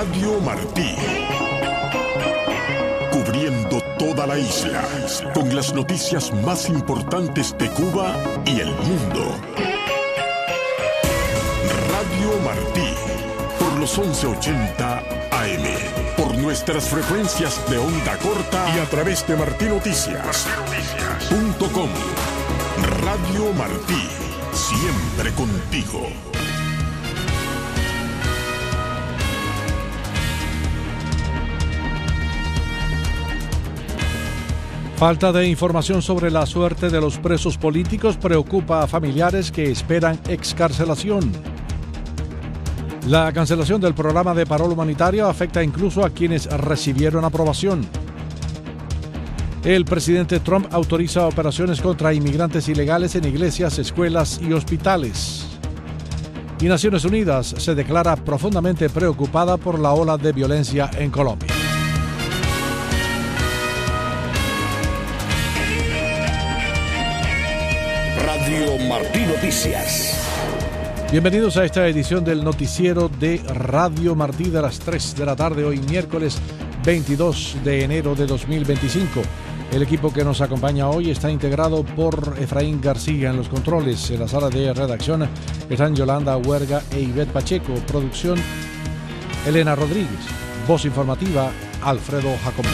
Radio Martí. Cubriendo toda la isla, con las noticias más importantes de Cuba y el mundo. Radio Martí, por los 1180 AM, por nuestras frecuencias de onda corta y a través de martinoticias.com. Radio Martí, siempre contigo. Falta de información sobre la suerte de los presos políticos preocupa a familiares que esperan excarcelación. La cancelación del programa de parol humanitario afecta incluso a quienes recibieron aprobación. El presidente Trump autoriza operaciones contra inmigrantes ilegales en iglesias, escuelas y hospitales. Y Naciones Unidas se declara profundamente preocupada por la ola de violencia en Colombia. Radio Martí Noticias. Bienvenidos a esta edición del noticiero de Radio Martí de las 3 de la tarde, hoy miércoles 22 de enero de 2025. El equipo que nos acompaña hoy está integrado por Efraín García en los controles. En la sala de redacción están Yolanda Huerga e Ivette Pacheco. Producción, Elena Rodríguez. Voz informativa, Alfredo Jacomán.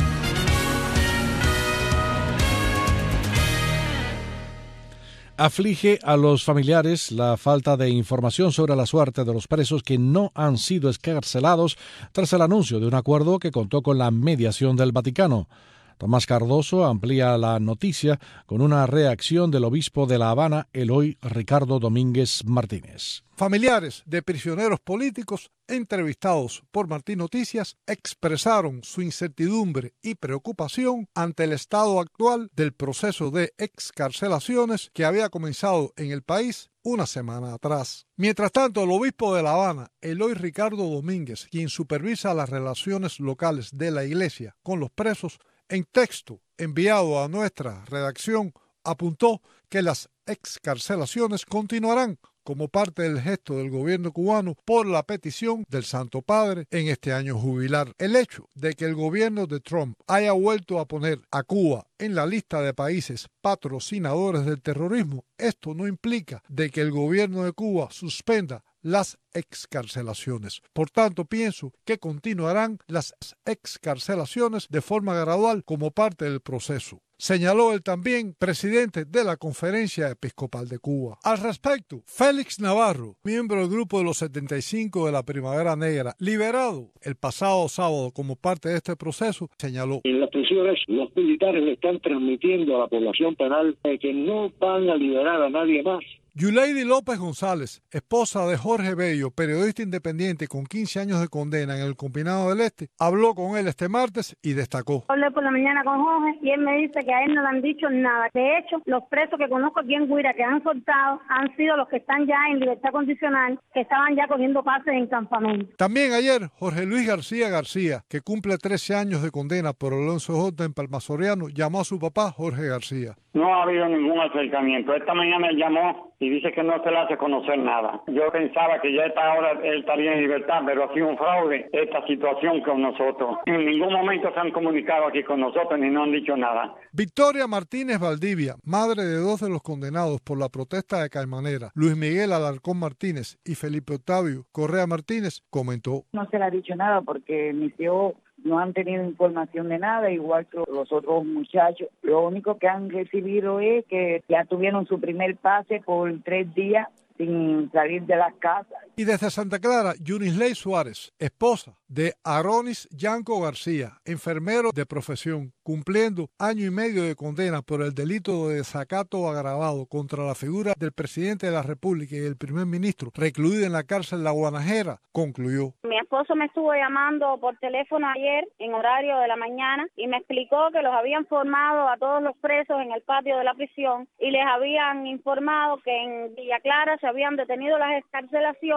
Aflige a los familiares la falta de información sobre la suerte de los presos que no han sido excarcelados tras el anuncio de un acuerdo que contó con la mediación del Vaticano. Tomás Cardoso amplía la noticia con una reacción del obispo de La Habana, Eloy Ricardo Domínguez Martínez. Familiares de prisioneros políticos entrevistados por Martí Noticias expresaron su incertidumbre y preocupación ante el estado actual del proceso de excarcelaciones que había comenzado en el país una semana atrás. Mientras tanto, el obispo de La Habana, Eloy Ricardo Domínguez, quien supervisa las relaciones locales de la Iglesia con los presos, en texto enviado a nuestra redacción, apuntó que las excarcelaciones continuarán como parte del gesto del gobierno cubano por la petición del Santo Padre en este año jubilar. El hecho de que el gobierno de Trump haya vuelto a poner a Cuba en la lista de países patrocinadores del terrorismo, esto no implica de que el gobierno de Cuba suspenda las excarcelaciones. Por tanto, pienso que continuarán las excarcelaciones de forma gradual como parte del proceso, señaló el también presidente de la Conferencia Episcopal de Cuba. Al respecto, Félix Navarro, miembro del Grupo de los 75 de la Primavera Negra, liberado el pasado sábado como parte de este proceso, señaló: en las prisiones los militares le están transmitiendo a la población penal que no van a liberar a nadie más. Yuleidi López González, esposa de Jorge Bello, periodista independiente con 15 años de condena en el Combinado del Este, habló con él este martes y destacó: hablé por la mañana con Jorge y él me dice que a él no le han dicho nada. De hecho, los presos que conozco aquí en Guira que han soltado han sido los que están ya en libertad condicional, que estaban ya cogiendo pases en campamento. También ayer, Jorge Luis García, que cumple 13 años de condena por Alonso J. en Palma Soriano, llamó a su papá Jorge García. No ha habido ningún acercamiento. Esta mañana él llamó y dice que no se le hace conocer nada. Yo pensaba que ya a esta hora él estaría en libertad, pero ha sido un fraude esta situación con nosotros. En ningún momento se han comunicado aquí con nosotros ni nos han dicho nada. Victoria Martínez Valdivia, madre de 2 de los condenados por la protesta de Caimanera, Luis Miguel Alarcón Martínez y Felipe Octavio Correa Martínez, comentó: no se le ha dicho nada porque mis hijos no han tenido información de nada, igual que los otros muchachos. Lo único que han recibido es que ya tuvieron su primer pase por 3 días sin salir de las casas. Y desde Santa Clara, Yunisley Suárez, esposa de Aronis Yanco García, enfermero de profesión, cumpliendo 1 año y medio de condena por el delito de desacato agravado contra la figura del presidente de la República y el primer ministro, recluido en la cárcel La Guanajera, concluyó: mi esposo me estuvo llamando por teléfono ayer en horario de la mañana y me explicó que los habían formado a todos los presos en el patio de la prisión y les habían informado que en Villa Clara se habían detenido las excarcelaciones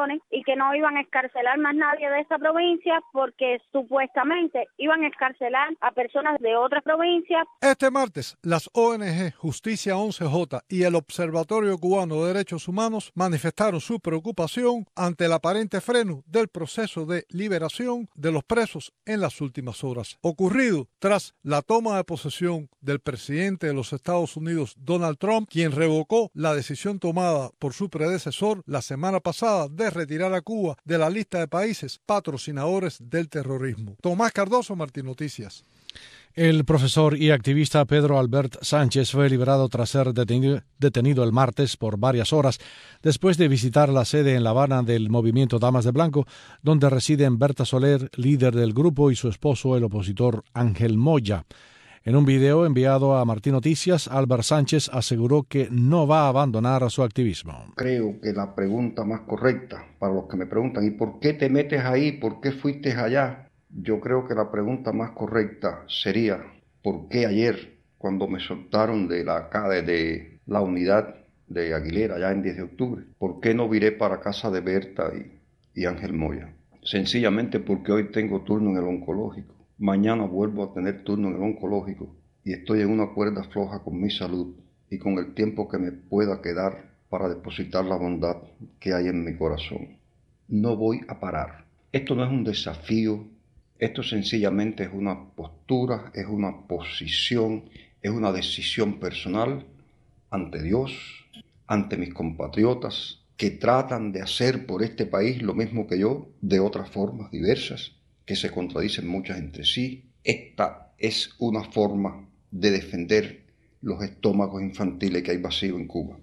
elecciones y que no iban a excarcelar más nadie de esa provincia porque supuestamente iban a excarcelar a personas de otras provincias. Este martes, las ONG Justicia 11J y el Observatorio Cubano de Derechos Humanos manifestaron su preocupación ante el aparente freno del proceso de liberación de los presos en las últimas horas, ocurrido tras la toma de posesión del presidente de los Estados Unidos, Donald Trump, quien revocó la decisión tomada por su predecesor la semana pasada de retirar a Cuba de la lista de países patrocinadores del terrorismo. Tomás Cardoso, Martín Noticias. El profesor y activista Pedro Albert Sánchez fue liberado tras ser detenido el martes por varias horas después de visitar la sede en La Habana del movimiento Damas de Blanco, donde residen Berta Soler, líder del grupo, y su esposo, el opositor Ángel Moya. En un video enviado a Martín Noticias, Albert Sánchez aseguró que no va a abandonar su activismo. Creo que la pregunta más correcta para los que me preguntan, ¿y por qué te metes ahí? ¿Por qué fuiste allá? Yo creo que la pregunta más correcta sería, ¿por qué ayer, cuando me soltaron de la unidad de Aguilera, ya en 10 de octubre, por qué no viré para casa de Berta y Ángel Moya? Sencillamente porque hoy tengo turno en el oncológico. Mañana vuelvo a tener turno en el oncológico y estoy en una cuerda floja con mi salud y con el tiempo que me pueda quedar para depositar la bondad que hay en mi corazón. No voy a parar. Esto no es un desafío. Esto sencillamente es una postura, es una posición, es una decisión personal ante Dios, ante mis compatriotas que tratan de hacer por este país lo mismo que yo, de otras formas diversas, que se contradicen muchas entre sí. Esta es una forma de defender los estómagos infantiles que hay vacío en Cuba.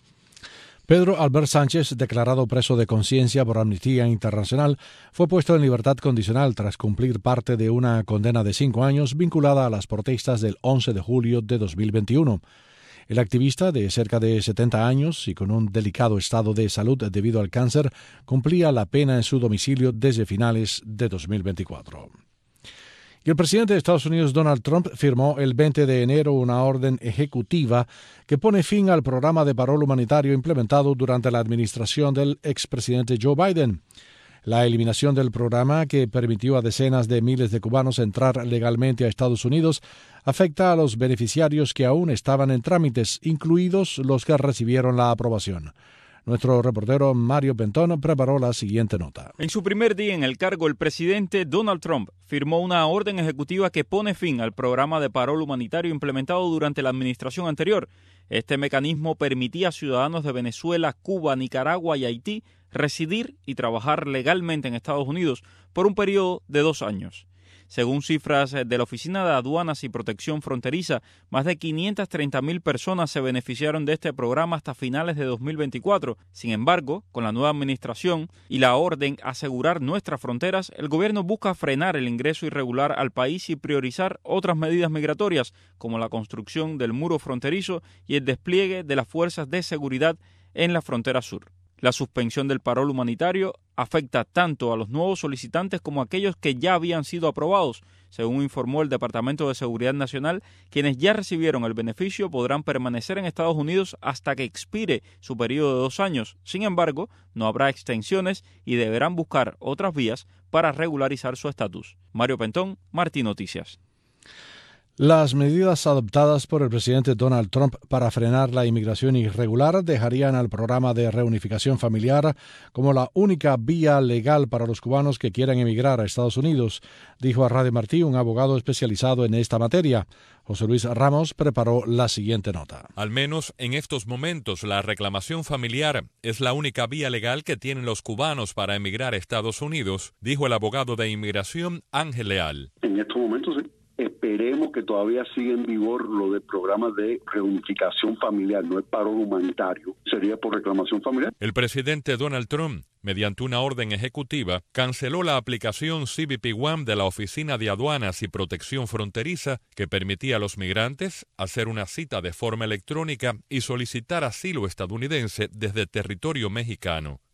Pedro Albert Sánchez, declarado preso de conciencia por Amnistía Internacional, fue puesto en libertad condicional tras cumplir parte de una condena de 5 años vinculada a las protestas del 11 de julio de 2021. El activista, de cerca de 70 años y con un delicado estado de salud debido al cáncer, cumplía la pena en su domicilio desde finales de 2024. Y el presidente de Estados Unidos, Donald Trump, firmó el 20 de enero una orden ejecutiva que pone fin al programa de parol humanitario implementado durante la administración del expresidente Joe Biden. La eliminación del programa, que permitió a decenas de miles de cubanos entrar legalmente a Estados Unidos, afecta a los beneficiarios que aún estaban en trámites, incluidos los que recibieron la aprobación. Nuestro reportero Mario Pentón preparó la siguiente nota. En su primer día en el cargo, el presidente Donald Trump firmó una orden ejecutiva que pone fin al programa de parol humanitario implementado durante la administración anterior. Este mecanismo permitía a ciudadanos de Venezuela, Cuba, Nicaragua y Haití residir y trabajar legalmente en Estados Unidos por un periodo de 2 años. Según cifras de la Oficina de Aduanas y Protección Fronteriza, más de 530,000 personas se beneficiaron de este programa hasta finales de 2024. Sin embargo, con la nueva administración y la orden Asegurar Nuestras Fronteras, el gobierno busca frenar el ingreso irregular al país y priorizar otras medidas migratorias, como la construcción del muro fronterizo y el despliegue de las fuerzas de seguridad en la frontera sur. La suspensión del parol humanitario afecta tanto a los nuevos solicitantes como a aquellos que ya habían sido aprobados. Según informó el Departamento de Seguridad Nacional, quienes ya recibieron el beneficio podrán permanecer en Estados Unidos hasta que expire su periodo de 2 años. Sin embargo, no habrá extensiones y deberán buscar otras vías para regularizar su estatus. Mario Pentón, Martín Noticias. Las medidas adoptadas por el presidente Donald Trump para frenar la inmigración irregular dejarían al programa de reunificación familiar como la única vía legal para los cubanos que quieran emigrar a Estados Unidos, dijo a Radio Martí un abogado especializado en esta materia. José Luis Ramos preparó la siguiente nota. Al menos en estos momentos, la reclamación familiar es la única vía legal que tienen los cubanos para emigrar a Estados Unidos, dijo el abogado de inmigración Ángel Leal. En estos momentos sí. Esperemos que todavía siga en vigor lo del programa de reunificación familiar, no es parol humanitario, sería por reclamación familiar. El presidente Donald Trump, mediante una orden ejecutiva, canceló la aplicación CBP One de la Oficina de Aduanas y Protección Fronteriza que permitía a los migrantes hacer una cita de forma electrónica y solicitar asilo estadounidense desde territorio mexicano.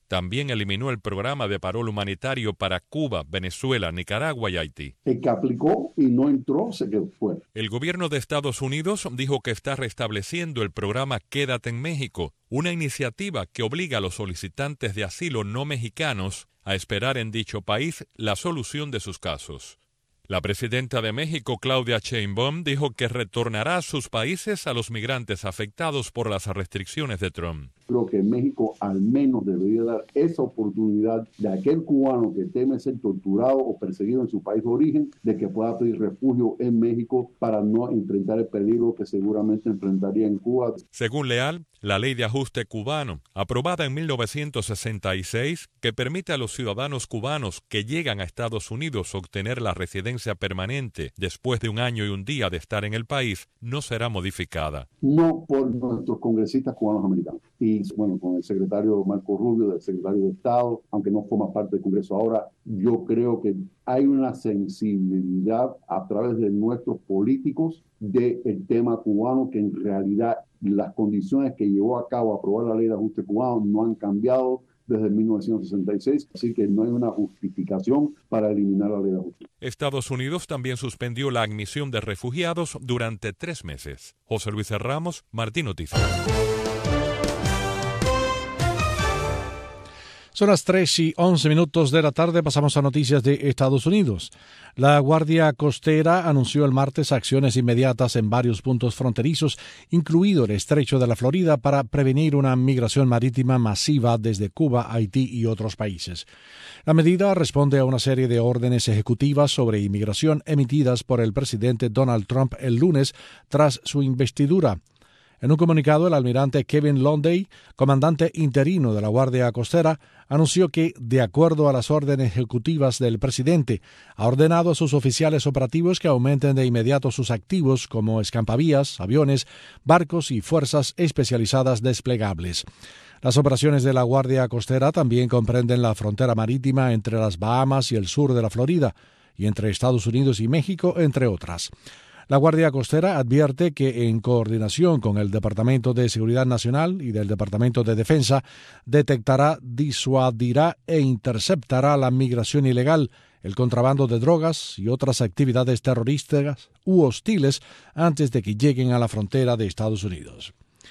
también eliminó el programa de parol humanitario para Cuba, Venezuela, Nicaragua y Haití. El que aplicó y no entró se quedó fuera. El gobierno de Estados Unidos dijo que está restableciendo el programa Quédate en México, una iniciativa que obliga a los solicitantes de asilo no mexicanos a esperar en dicho país la solución de sus casos. La presidenta de México, Claudia Sheinbaum, dijo que retornará a sus países a los migrantes afectados por las restricciones de Trump. Creo que México al menos debería dar esa oportunidad de aquel cubano que teme ser torturado o perseguido en su país de origen, de que pueda pedir refugio en México para no enfrentar el peligro que seguramente enfrentaría en Cuba. Según Leal, la ley de ajuste cubano, aprobada en 1966, que permite a los ciudadanos cubanos que llegan a Estados Unidos obtener la residencia permanente después de 1 año y 1 día de estar en el país, no será modificada. No por nuestros congresistas cubanos americanos. Y bueno, con el secretario Marco Rubio, del secretario de Estado, aunque no forma parte del Congreso ahora, yo creo que hay una sensibilidad a través de nuestros políticos del tema cubano, que en realidad las condiciones que llevó a cabo a aprobar la ley de ajuste cubano no han cambiado desde 1966, así que no hay una justificación para eliminar la ley de ajuste. Estados Unidos también suspendió la admisión de refugiados durante 3 meses. José Luis Ramos, Martín Noticias. Son las 3:11 de la tarde, pasamos a noticias de Estados Unidos. La Guardia Costera anunció el martes acciones inmediatas en varios puntos fronterizos, incluido el Estrecho de la Florida, para prevenir una migración marítima masiva desde Cuba, Haití y otros países. La medida responde a una serie de órdenes ejecutivas sobre inmigración emitidas por el presidente Donald Trump el lunes tras su investidura. En un comunicado, el almirante Kevin Londay, comandante interino de la Guardia Costera, anunció que, de acuerdo a las órdenes ejecutivas del presidente, ha ordenado a sus oficiales operativos que aumenten de inmediato sus activos como escampavías, aviones, barcos y fuerzas especializadas desplegables. Las operaciones de la Guardia Costera también comprenden la frontera marítima entre las Bahamas y el sur de la Florida, y entre Estados Unidos y México, entre otras. La Guardia Costera advierte que, en coordinación con el Departamento de Seguridad Nacional y del Departamento de Defensa, detectará, disuadirá e interceptará la migración ilegal, el contrabando de drogas y otras actividades terroristas u hostiles antes de que lleguen a la frontera de Estados Unidos.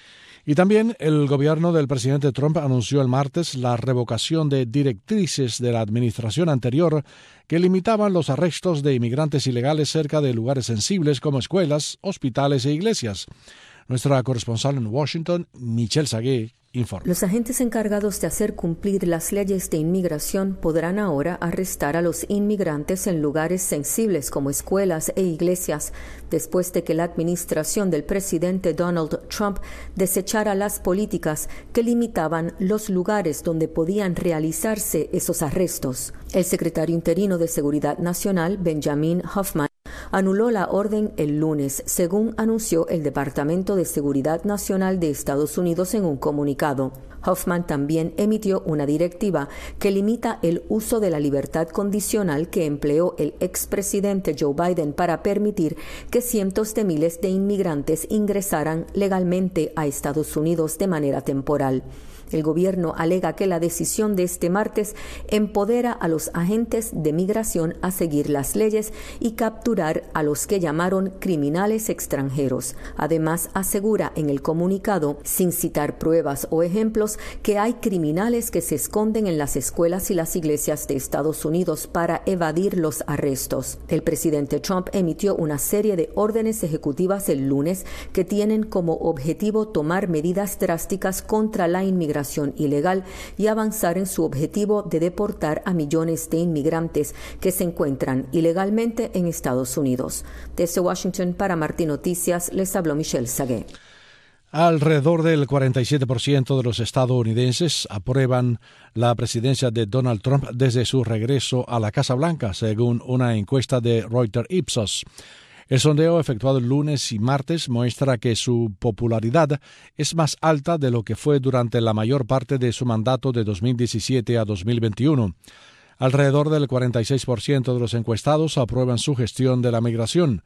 Y también el gobierno del presidente Trump anunció el martes la revocación de directrices de la administración anterior que limitaban los arrestos de inmigrantes ilegales cerca de lugares sensibles como escuelas, hospitales e iglesias. Nuestra corresponsal en Washington, Michelle Sagué, informa. Los agentes encargados de hacer cumplir las leyes de inmigración podrán ahora arrestar a los inmigrantes en lugares sensibles como escuelas e iglesias, después de que la administración del presidente Donald Trump desechara las políticas que limitaban los lugares donde podían realizarse esos arrestos. El secretario interino de Seguridad Nacional, Benjamin Hoffman, anuló la orden el lunes, según anunció el Departamento de Seguridad Nacional de Estados Unidos en un comunicado. Hoffman también emitió una directiva que limita el uso de la libertad condicional que empleó el expresidente Joe Biden para permitir que cientos de miles de inmigrantes ingresaran legalmente a Estados Unidos de manera temporal. El gobierno alega que la decisión de este martes empodera a los agentes de migración a seguir las leyes y capturar a los que llamaron criminales extranjeros. Además, asegura en el comunicado, sin citar pruebas o ejemplos, que hay criminales que se esconden en las escuelas y las iglesias de Estados Unidos para evadir los arrestos. El presidente Trump emitió una serie de órdenes ejecutivas el lunes que tienen como objetivo tomar medidas drásticas contra la inmigración ilegal y avanzar en su objetivo de deportar a millones de inmigrantes que se encuentran ilegalmente en Estados Unidos. Desde Washington, para Martín Noticias, les habló Michelle Sagué. Alrededor del 47% de los estadounidenses aprueban la presidencia de Donald Trump desde su regreso a la Casa Blanca, según una encuesta de Reuters Ipsos. El sondeo efectuado el lunes y martes muestra que su popularidad es más alta de lo que fue durante la mayor parte de su mandato de 2017 a 2021. Alrededor del 46% de los encuestados aprueban su gestión de la migración.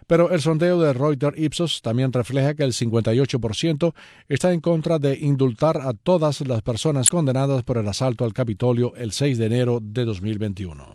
Pero el sondeo de Reuters Ipsos también refleja que el 58% está en contra de indultar a todas las personas condenadas por el asalto al Capitolio el 6 de enero de 2021.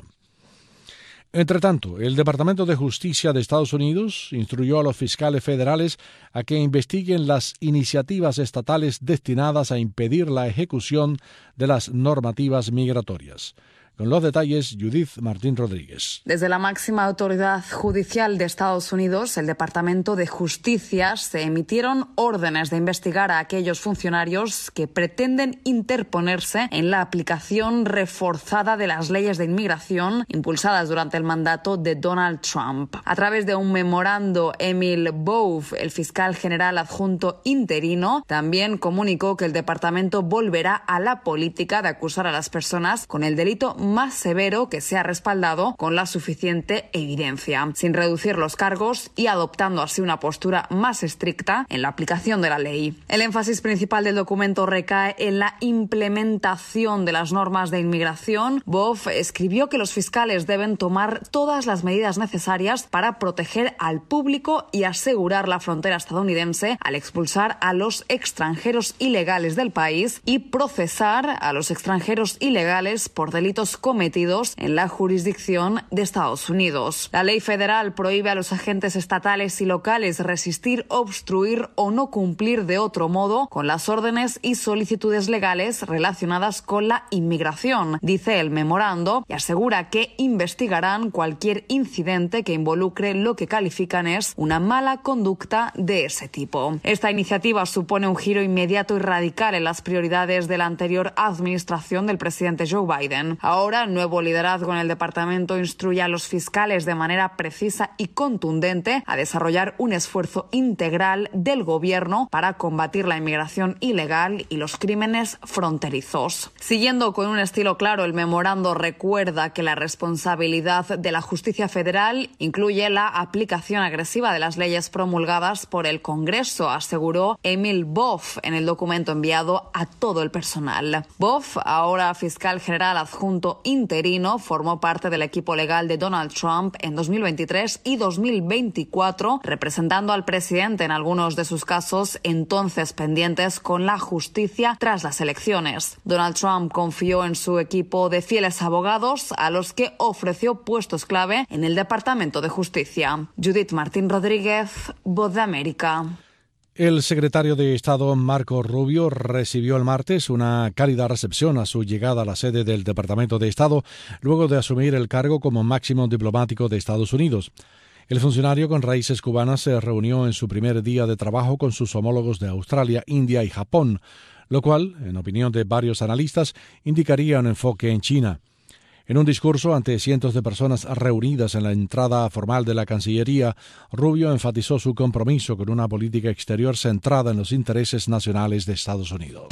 Entre tanto, el Departamento de Justicia de Estados Unidos instruyó a los fiscales federales a que investiguen las iniciativas estatales destinadas a impedir la ejecución de las normativas migratorias. Con los detalles, Judith Martín Rodríguez. Desde la máxima autoridad judicial de Estados Unidos, el Departamento de Justicia, se emitieron órdenes de investigar a aquellos funcionarios que pretenden interponerse en la aplicación reforzada de las leyes de inmigración impulsadas durante el mandato de Donald Trump. A través de un memorando, Emil Bove, el fiscal general adjunto interino, también comunicó que el departamento volverá a la política de acusar a las personas con el delito más severo que sea respaldado con la suficiente evidencia, sin reducir los cargos y adoptando así una postura más estricta en la aplicación de la ley. El énfasis principal del documento recae en la implementación de las normas de inmigración. Bove escribió que los fiscales deben tomar todas las medidas necesarias para proteger al público y asegurar la frontera estadounidense al expulsar a los extranjeros ilegales del país y procesar a los extranjeros ilegales por delitos cometidos en la jurisdicción de Estados Unidos. La ley federal prohíbe a los agentes estatales y locales resistir, obstruir o no cumplir de otro modo con las órdenes y solicitudes legales relacionadas con la inmigración, dice el memorando, y asegura que investigarán cualquier incidente que involucre lo que califican es una mala conducta de ese tipo. Esta iniciativa supone un giro inmediato y radical en las prioridades de la anterior administración del presidente Joe Biden. Ahora, el nuevo liderazgo en el departamento instruye a los fiscales de manera precisa y contundente a desarrollar un esfuerzo integral del gobierno para combatir la inmigración ilegal y los crímenes fronterizos. Siguiendo con un estilo claro, el memorando recuerda que la responsabilidad de la justicia federal incluye la aplicación agresiva de las leyes promulgadas por el Congreso, aseguró Emil Bove en el documento enviado a todo el personal. Bove, ahora fiscal general adjunto interino, formó parte del equipo legal de Donald Trump en 2023 y 2024, representando al presidente en algunos de sus casos entonces pendientes con la justicia tras las elecciones. Donald Trump confió en su equipo de fieles abogados a los que ofreció puestos clave en el Departamento de Justicia. Judith Martín Rodríguez, Voz de América. El secretario de Estado Marco Rubio recibió el martes una cálida recepción a su llegada a la sede del Departamento de Estado luego de asumir el cargo como máximo diplomático de Estados Unidos. El funcionario con raíces cubanas se reunió en su primer día de trabajo con sus homólogos de Australia, India y Japón, lo cual, en opinión de varios analistas, indicaría un enfoque en China. En un discurso ante cientos de personas reunidas en la entrada formal de la Cancillería, Rubio enfatizó su compromiso con una política exterior centrada en los intereses nacionales de Estados Unidos.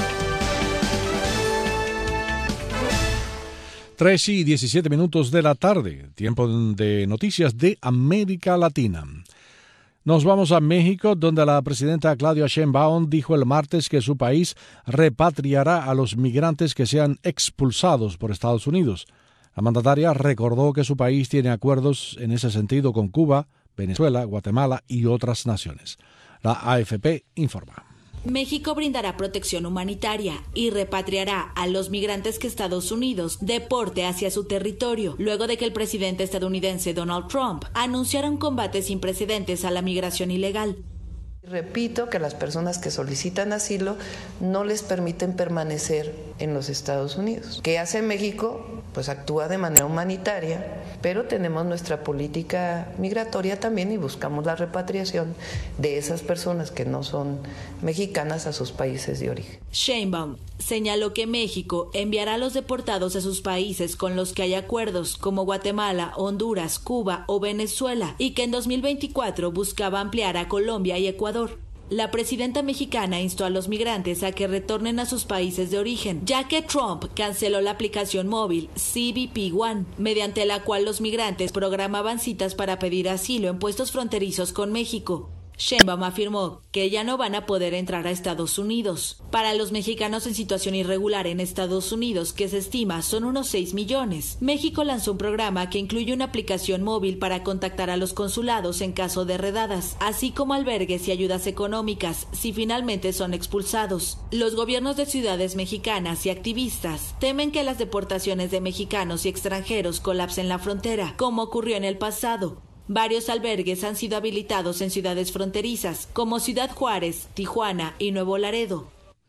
3:17 de la tarde, tiempo de noticias de América Latina. Nos vamos a México, donde la presidenta Claudia Sheinbaum dijo el martes que su país repatriará a los migrantes que sean expulsados por Estados Unidos. La mandataria recordó que su país tiene acuerdos en ese sentido con Cuba, Venezuela, Guatemala y otras naciones. La AFP informa. México brindará protección humanitaria y repatriará a los migrantes que Estados Unidos deporte hacia su territorio, luego de que el presidente estadounidense Donald Trump anunciara un combate sin precedentes a la migración ilegal. Repito que las personas que solicitan asilo no les permiten permanecer en los Estados Unidos. ¿Qué hace México? Pues actúa de manera humanitaria, pero tenemos nuestra política migratoria también y buscamos la repatriación de esas personas que no son mexicanas a sus países de origen. Sheinbaum señaló que México enviará a los deportados a sus países con los que hay acuerdos, como Guatemala, Honduras, Cuba o Venezuela, y que en 2024 buscaba ampliar a Colombia y Ecuador. La presidenta mexicana instó a los migrantes a que retornen a sus países de origen, ya que Trump canceló la aplicación móvil CBP One, mediante la cual los migrantes programaban citas para pedir asilo en puestos fronterizos con México. Sheinbaum afirmó que ya no van a poder entrar a Estados Unidos. Para los mexicanos en situación irregular en Estados Unidos, que se estima son unos 6 millones, México lanzó un programa que incluye una aplicación móvil para contactar a los consulados en caso de redadas, así como albergues y ayudas económicas si finalmente son expulsados. Los gobiernos de ciudades mexicanas y activistas temen que las deportaciones de mexicanos y extranjeros colapsen la frontera, como ocurrió en el pasado. Varios albergues han sido habilitados en ciudades fronterizas, como Ciudad Juárez, Tijuana y Nuevo Laredo.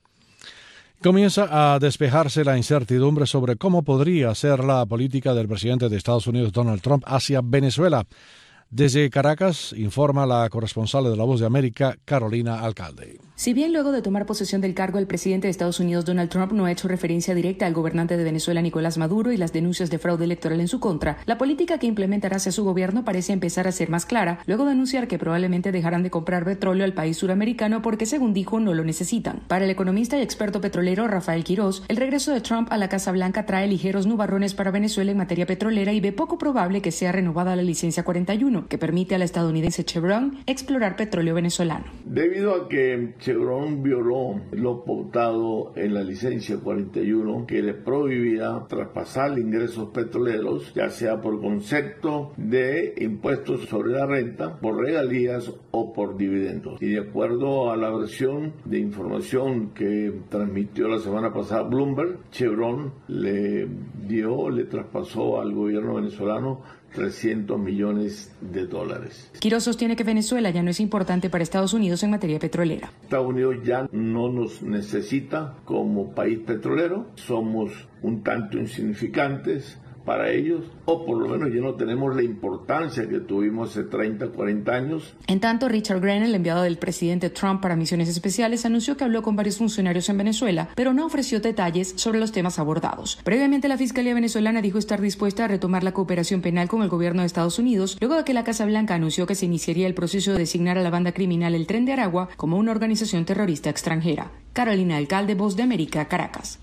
Comienza a despejarse la incertidumbre sobre cómo podría ser la política del presidente de Estados Unidos, Donald Trump, hacia Venezuela. Desde Caracas, informa la corresponsal de La Voz de América, Carolina Alcalde. Si bien luego de tomar posesión del cargo, el presidente de Estados Unidos, Donald Trump, no ha hecho referencia directa al gobernante de Venezuela, Nicolás Maduro, y las denuncias de fraude electoral en su contra, la política que implementará hacia su gobierno parece empezar a ser más clara, luego de anunciar que probablemente dejarán de comprar petróleo al país suramericano porque, según dijo, no lo necesitan. Para el economista y experto petrolero Rafael Quirós, el regreso de Trump a la Casa Blanca trae ligeros nubarrones para Venezuela en materia petrolera y ve poco probable que sea renovada la licencia 41, que permite a la estadounidense Chevron explorar petróleo venezolano. Debido a que Chevron violó lo pautado en la licencia 41, que le prohibirá traspasar ingresos petroleros, ya sea por concepto de impuestos sobre la renta, por regalías o por dividendos. Y de acuerdo a la versión de información que transmitió la semana pasada Bloomberg, Chevron le traspasó al gobierno venezolano $300 millones. Quirós sostiene que Venezuela ya no es importante para Estados Unidos en materia petrolera. Estados Unidos ya no nos necesita como país petrolero, somos un tanto insignificantes para ellos, o por lo menos ya no tenemos la importancia que tuvimos hace 30, 40 años. En tanto, Richard Grenell, el enviado del presidente Trump para misiones especiales, anunció que habló con varios funcionarios en Venezuela, pero no ofreció detalles sobre los temas abordados. Previamente, la Fiscalía venezolana dijo estar dispuesta a retomar la cooperación penal con el gobierno de Estados Unidos, luego de que la Casa Blanca anunció que se iniciaría el proceso de designar a la banda criminal El Tren de Aragua como una organización terrorista extranjera. Carolina Alcalde, Voz de América, Caracas.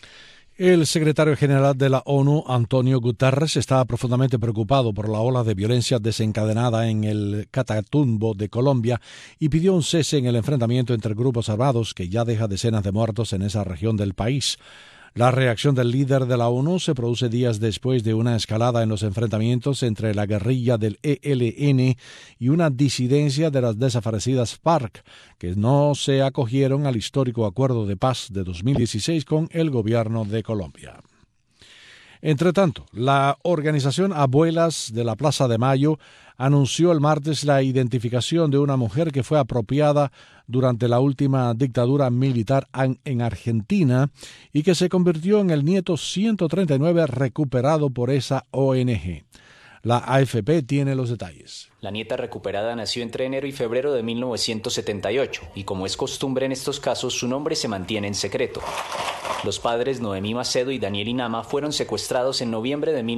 El secretario general de la ONU, Antonio Guterres, está profundamente preocupado por la ola de violencia desencadenada en el Catatumbo de Colombia y pidió un cese en el enfrentamiento entre grupos armados que ya deja decenas de muertos en esa región del país. La reacción del líder de la ONU se produce días después de una escalada en los enfrentamientos entre la guerrilla del ELN y una disidencia de las desaparecidas FARC, que no se acogieron al histórico acuerdo de paz de 2016 con el gobierno de Colombia. Entre tanto, la organización Abuelas de la Plaza de Mayo anunció el martes la identificación de una mujer que fue apropiada durante la última dictadura militar en Argentina y que se convirtió en el nieto 139 recuperado por esa ONG. La AFP tiene los detalles. La nieta recuperada nació entre enero y febrero de 1978 y, como es costumbre en estos casos, su nombre se mantiene en secreto. Los padres Noemí Macedo y Daniel Inama fueron secuestrados en noviembre de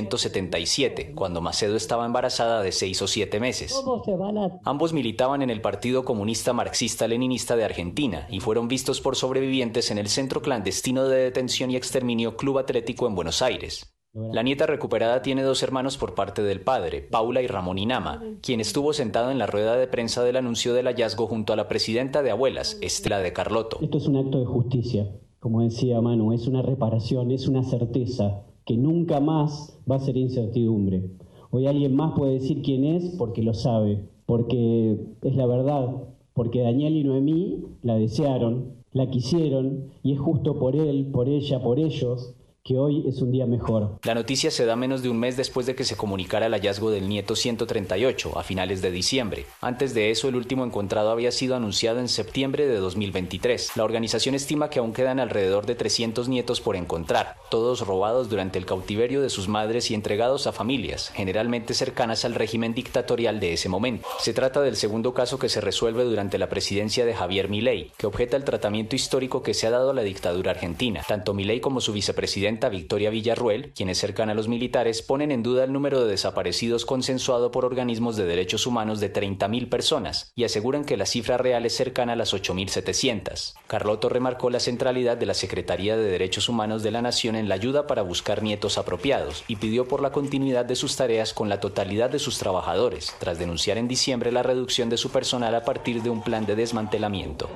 1977, cuando Macedo estaba embarazada de 6 o 7 meses. Ambos militaban en el Partido Comunista Marxista-Leninista de Argentina y fueron vistos por sobrevivientes en el centro clandestino de detención y exterminio Club Atlético en Buenos Aires. La nieta recuperada tiene 2 hermanos por parte del padre, Paula y Ramón Inama, quien estuvo sentado en la rueda de prensa del anuncio del hallazgo junto a la presidenta de Abuelas, Estela de Carlotto. Esto es un acto de justicia, como decía Manu, es una reparación, es una certeza, que nunca más va a ser incertidumbre. Hoy alguien más puede decir quién es porque lo sabe, porque es la verdad, porque Daniel y Noemí la desearon, la quisieron, y es justo por él, por ella, por ellos, que hoy es un día mejor. La noticia se da menos de un mes después de que se comunicara el hallazgo del nieto 138, a finales de diciembre. Antes de eso, el último encontrado había sido anunciado en septiembre de 2023. La organización estima que aún quedan alrededor de 300 nietos por encontrar, todos robados durante el cautiverio de sus madres y entregados a familias, generalmente cercanas al régimen dictatorial de ese momento. Se trata del segundo caso que se resuelve durante la presidencia de Javier Milei, que objeta el tratamiento histórico que se ha dado a la dictadura argentina. Tanto Milei como su vicepresidente vicepresidenta Victoria Villarruel, quienes cercan a los militares, ponen en duda el número de desaparecidos consensuado por organismos de derechos humanos de 30.000 personas y aseguran que la cifra real es cercana a las 8.700. Carlotto remarcó la centralidad de la Secretaría de Derechos Humanos de la Nación en la ayuda para buscar nietos apropiados y pidió por la continuidad de sus tareas con la totalidad de sus trabajadores, tras denunciar en diciembre la reducción de su personal a partir de un plan de desmantelamiento.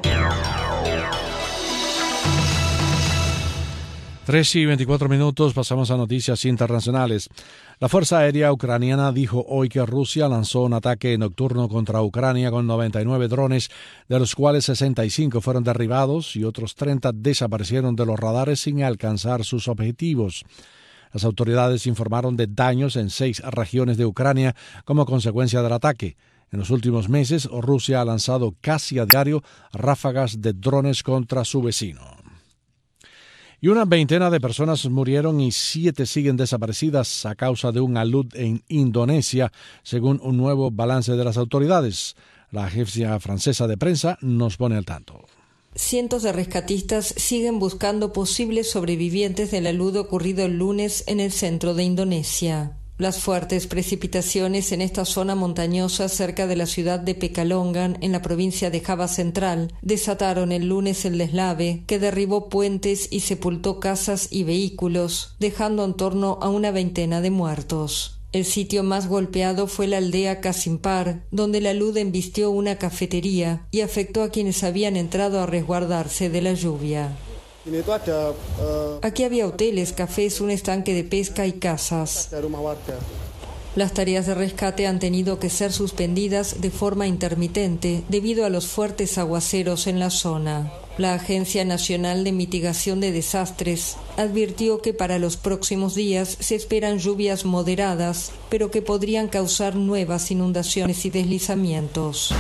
3:24, pasamos a noticias internacionales. La Fuerza Aérea Ucraniana dijo hoy que Rusia lanzó un ataque nocturno contra Ucrania con 99 drones, de los cuales 65 fueron derribados y otros 30 desaparecieron de los radares sin alcanzar sus objetivos. Las autoridades informaron de daños en 6 regiones de Ucrania como consecuencia del ataque. En los últimos meses, Rusia ha lanzado casi a diario ráfagas de drones contra su vecino. Y una veintena de personas murieron y 7 siguen desaparecidas a causa de un alud en Indonesia, según un nuevo balance de las autoridades. La agencia francesa de prensa nos pone al tanto. Cientos de rescatistas siguen buscando posibles sobrevivientes del alud ocurrido el lunes en el centro de Indonesia. Las fuertes precipitaciones en esta zona montañosa cerca de la ciudad de Pekalongan, en la provincia de Java Central, desataron el lunes el deslave que derribó puentes y sepultó casas y vehículos, dejando en torno a una veintena de muertos. El sitio más golpeado fue la aldea Kasimpar, donde el alud embistió una cafetería y afectó a quienes habían entrado a resguardarse de la lluvia. Aquí había hoteles, cafés, un estanque de pesca y casas. Las tareas de rescate han tenido que ser suspendidas de forma intermitente debido a los fuertes aguaceros en la zona. La Agencia Nacional de Mitigación de Desastres advirtió que para los próximos días se esperan lluvias moderadas, pero que podrían causar nuevas inundaciones y deslizamientos.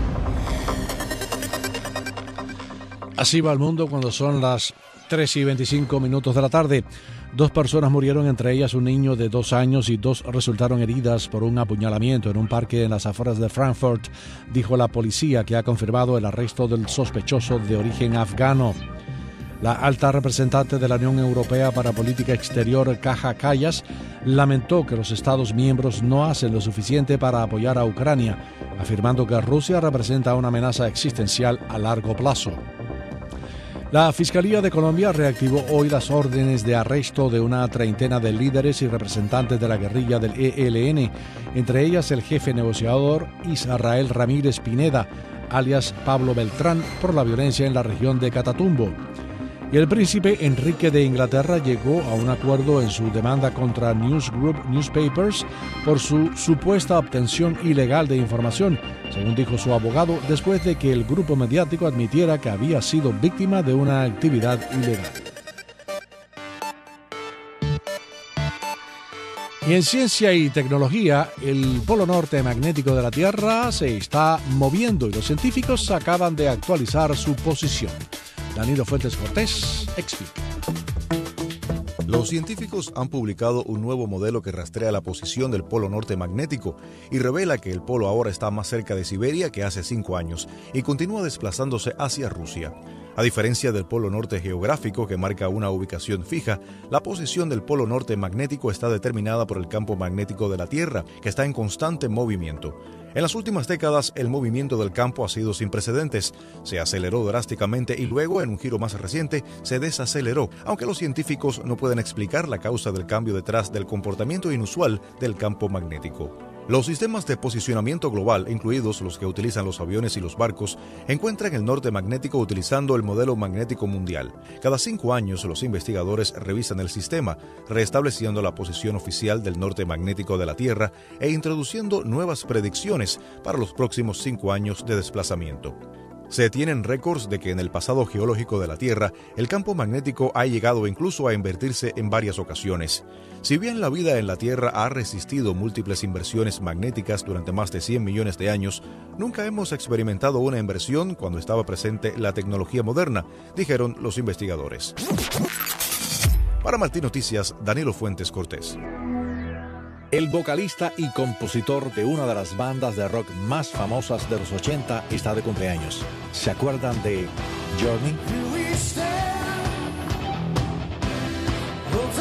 Así va el mundo cuando son las 3:25 de la tarde. 2 personas murieron, entre ellas un niño de 2 años, y 2 resultaron heridas por un apuñalamiento en un parque en las afueras de Frankfurt, dijo la policía, que ha confirmado el arresto del sospechoso de origen afgano. La alta representante de la Unión Europea para Política Exterior, Kaja Kallas, lamentó que los Estados miembros no hacen lo suficiente para apoyar a Ucrania, afirmando que Rusia representa una amenaza existencial a largo plazo. La Fiscalía de Colombia reactivó hoy las órdenes de arresto de una treintena de líderes y representantes de la guerrilla del ELN, entre ellas el jefe negociador Israel Ramírez Pineda, alias Pablo Beltrán, por la violencia en la región de Catatumbo. Y el príncipe Enrique de Inglaterra llegó a un acuerdo en su demanda contra News Group Newspapers por su supuesta obtención ilegal de información, según dijo su abogado, después de que el grupo mediático admitiera que había sido víctima de una actividad ilegal. Y en ciencia y tecnología, el polo norte magnético de la Tierra se está moviendo y los científicos acaban de actualizar su posición. Danilo Fuentes Cortés explica. Los científicos han publicado un nuevo modelo que rastrea la posición del polo norte magnético y revela que el polo ahora está más cerca de Siberia que hace 5 años y continúa desplazándose hacia Rusia. A diferencia del polo norte geográfico, que marca una ubicación fija, la posición del polo norte magnético está determinada por el campo magnético de la Tierra, que está en constante movimiento. En las últimas décadas, el movimiento del campo ha sido sin precedentes. Se aceleró drásticamente y luego, en un giro más reciente, se desaceleró, aunque los científicos no pueden explicar la causa del cambio detrás del comportamiento inusual del campo magnético. Los sistemas de posicionamiento global, incluidos los que utilizan los aviones y los barcos, encuentran el norte magnético utilizando el modelo magnético mundial. Cada 5 años, los investigadores revisan el sistema, restableciendo la posición oficial del norte magnético de la Tierra e introduciendo nuevas predicciones para los próximos 5 años de desplazamiento. Se tienen récords de que en el pasado geológico de la Tierra, el campo magnético ha llegado incluso a invertirse en varias ocasiones. Si bien la vida en la Tierra ha resistido múltiples inversiones magnéticas durante más de 100 millones de años, nunca hemos experimentado una inversión cuando estaba presente la tecnología moderna, dijeron los investigadores. Para Martín Noticias, Danilo Fuentes Cortés. El vocalista y compositor de una de las bandas de rock más famosas de los 80 está de cumpleaños. ¿Se acuerdan de Journey?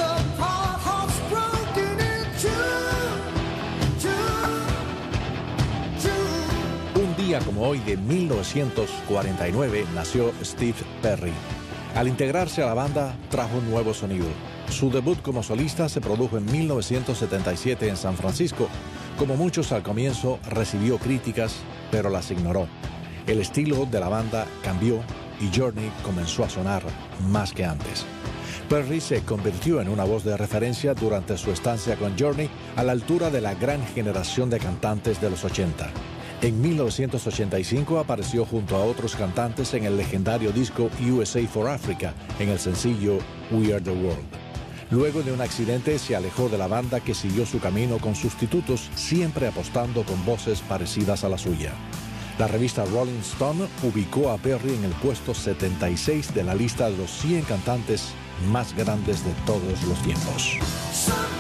día como hoy de 1949 nació Steve Perry. Al integrarse a la banda, trajo un nuevo sonido. Su debut como solista se produjo en 1977 en San Francisco. Como muchos al comienzo, recibió críticas, pero las ignoró. El estilo de la banda cambió y Journey comenzó a sonar más que antes. Perry se convirtió en una voz de referencia durante su estancia con Journey, a la altura de la gran generación de cantantes de los 80. En 1985 apareció junto a otros cantantes en el legendario disco USA for Africa, en el sencillo We Are the World. Luego de un accidente se alejó de la banda, que siguió su camino con sustitutos, siempre apostando con voces parecidas a la suya. La revista Rolling Stone ubicó a Perry en el puesto 76 de la lista de los 100 cantantes más grandes de todos los tiempos.